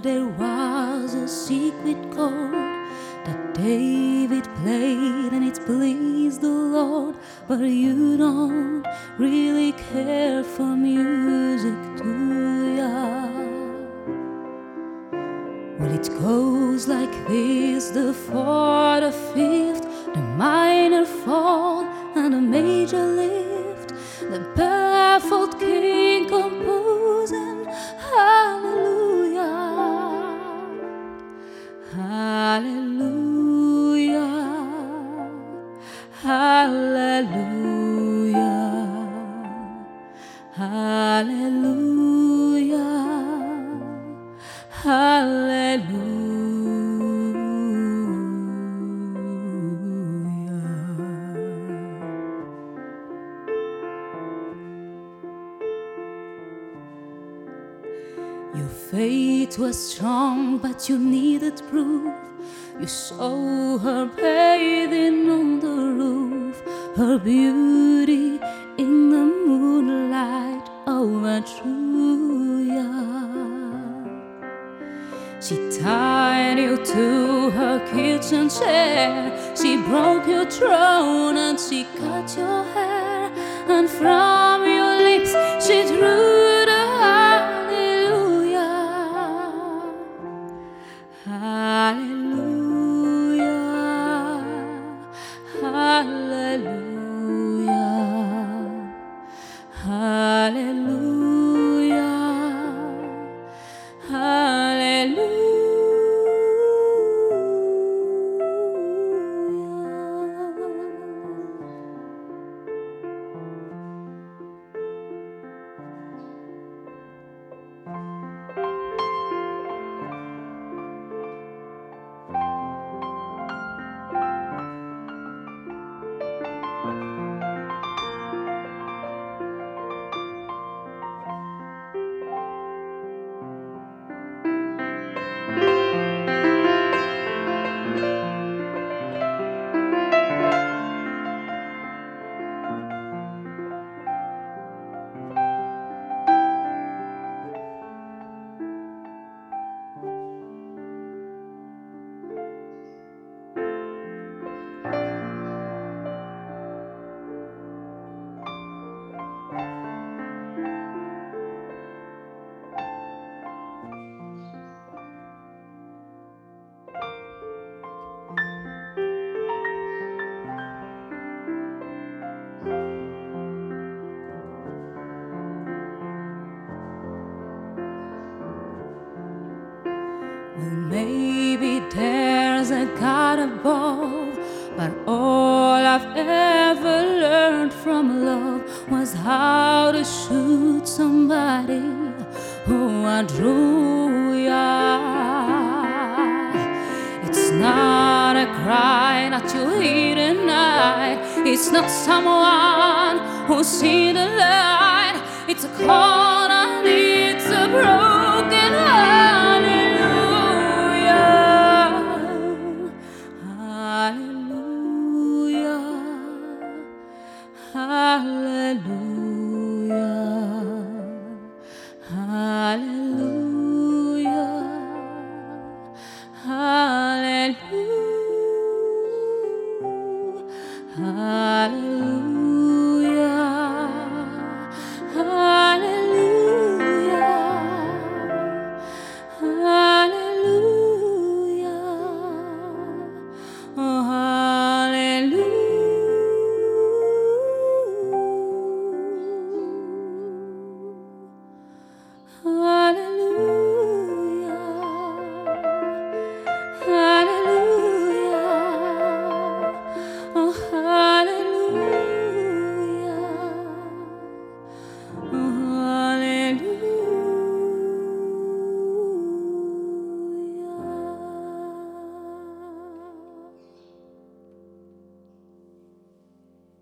there was a secret chord that David played and it pleased the Lord. But you don't really care for music, do ya? Well, it goes like this: the fourth, the fifth, the minor fall, and the major lift. The baffled king composing hallelujah, hallelujah, hallelujah, hallelujah, hallelujah. Your faith was strong, but you needed proof. You saw her bathing on the roof, her beauty in the moonlight overthrew ya. She tied you to her kitchen chair, she broke your throne and she cut your hair, and from your lips she drew the hallelujah, hallelujah, hallelujah, hallelujah, hallelujah. Well, maybe there's a God above, but all I've ever learned from love was how to shoot somebody who outdrew ya. It's not a cry that you hear at night, it's not someone who's seen the light, it's a call and it's a broken heart. Hallelujah, hallelujah, hallelujah, hallelujah.